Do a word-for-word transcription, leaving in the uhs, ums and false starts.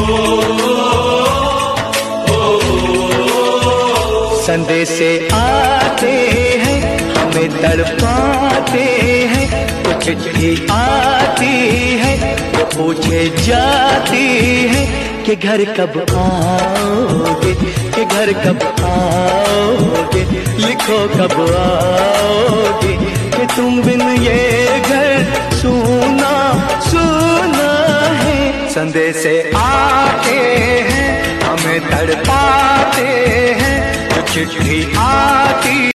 संदेशे आते हैं हमें तड़पाते हैं, कुछ चिट्ठी आती है वो पूछे जाती है कि घर कब आओगे, कि घर कब आओगे, लिखो कब आओगे, कि तुम बिन ये घर सूना सूना है। संदेशे आते हैं हमें तड़पाते हैं, चिट्ठी आती